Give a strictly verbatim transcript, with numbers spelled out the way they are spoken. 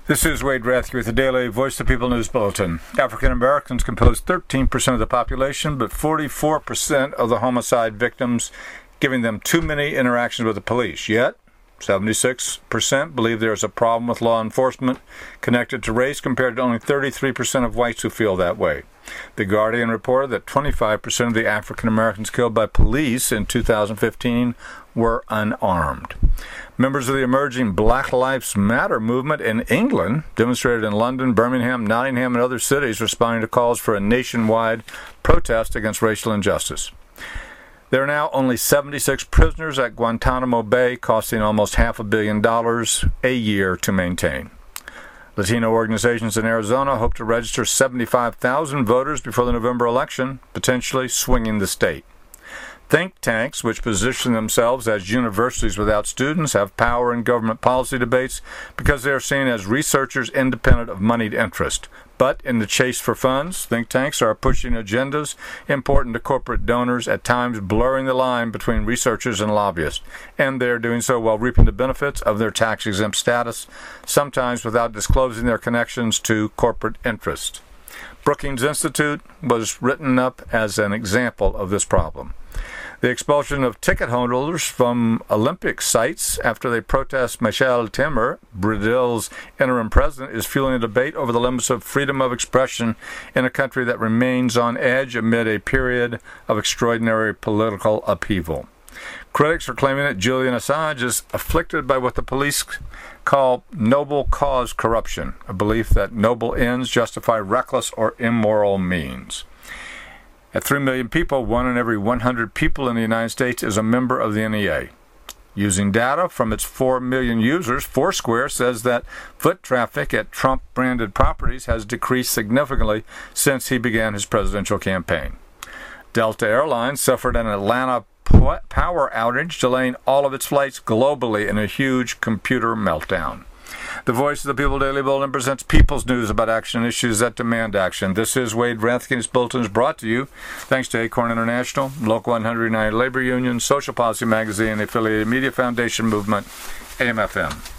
This is Wade Rathke with the Daily Voice of the People News Bulletin. African Americans compose thirteen percent of the population, but forty-four percent of the homicide victims, giving them too many interactions with the police. Yet, seventy-six percent believe there is a problem with law enforcement connected to race, compared to only thirty-three percent of whites who feel that way. The Guardian reported that twenty-five percent of the African Americans killed by police in two thousand fifteen were unarmed. Members of the emerging Black Lives Matter movement in England demonstrated in London, Birmingham, Nottingham, and other cities, responding to calls for a nationwide protest against racial injustice. There are now only seventy-six prisoners at Guantanamo Bay, costing almost half a billion dollars a year to maintain. Latino organizations in Arizona hope to register seventy-five thousand voters before the November election, potentially swinging the state. Think tanks, which position themselves as universities without students, have power in government policy debates because they are seen as researchers independent of moneyed interest. But in the chase for funds, think tanks are pushing agendas important to corporate donors, at times blurring the line between researchers and lobbyists. And they are doing so while reaping the benefits of their tax-exempt status, sometimes without disclosing their connections to corporate interest. Brookings Institute was written up as an example of this problem. The expulsion of ticket holders from Olympic sites after they protest Michel Temer, Brazil's interim president, is fueling a debate over the limits of freedom of expression in a country that remains on edge amid a period of extraordinary political upheaval. Critics are claiming that Julian Assange is afflicted by what the police call noble cause corruption, a belief that noble ends justify reckless or immoral means. At three million people, one in every one hundred people in the United States is a member of the N E A. Using data from its four million users, Foursquare says that foot traffic at Trump-branded properties has decreased significantly since he began his presidential campaign. Delta Airlines suffered an Atlanta power outage, delaying all of its flights globally in a huge computer meltdown. The Voice of the People Daily Bulletin presents people's news about action issues that demand action. This is Wade Rathke. This bulletin is brought to you thanks to Acorn International, Local one hundred United Labor Union, Social Policy Magazine, the Affiliated Media Foundation Movement, A M F M.